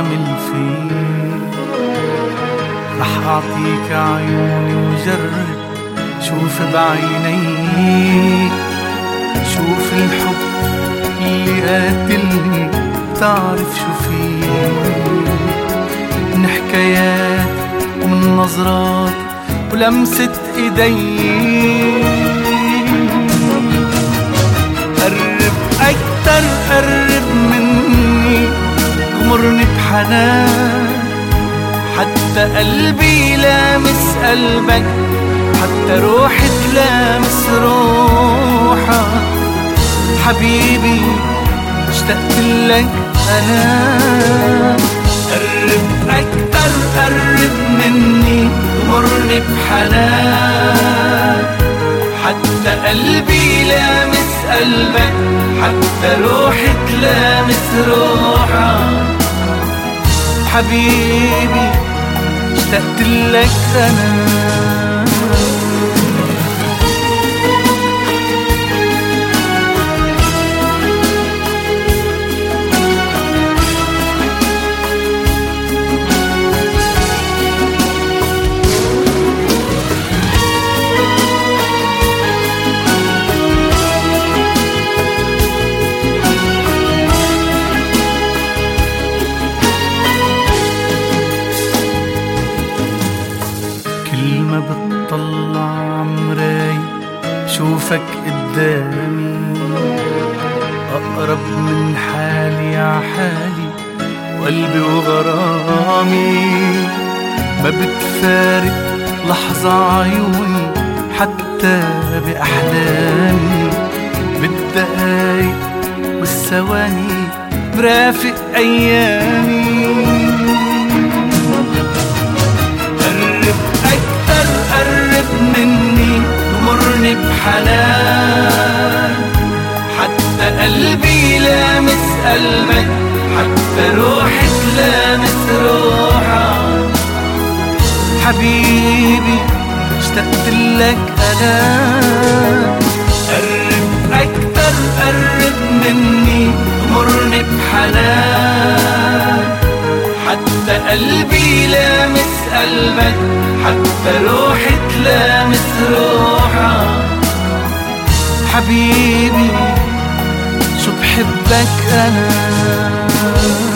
عامل فيه. رح أعطيك عيوني وجرب شوف بعينيك، شوف الحب اللي قاتلني تعرف شو فيه. من حكايات ومن نظرات ولمسة ايديك. قرب أكتر قرب مني، غمرني بحنان، حتى قلبي لامس قلبك، حتى روحي تلامس روحك. حبيبي اشتقت لك أنا. قرب أكتر قرب مني، غمرني بحنان، حتى قلبي لامس قلبك، حتى روحي تلامس روحك. حبيبي اشتقت لك أنا. كل ما بتطلع عمراي شوفك قدامي، أقرب من حالي ع حالي وقلبي وغرامي. ما بتفارق لحظة عيوني حتى بأحلامي، بالدقايق والثواني مرافق أيامي. قرب مني، غمرني بحنان، حتى قلبي لامس قلبك، حتى روحي تلامس روحك. حبيبي اشتقت لك أنا. قرب أكتر قرب مني، غمرني بحنان، حتى قلبي لامس قلبك، حتى روحي تلامس روحك. حبيبي شو بحبك أنا.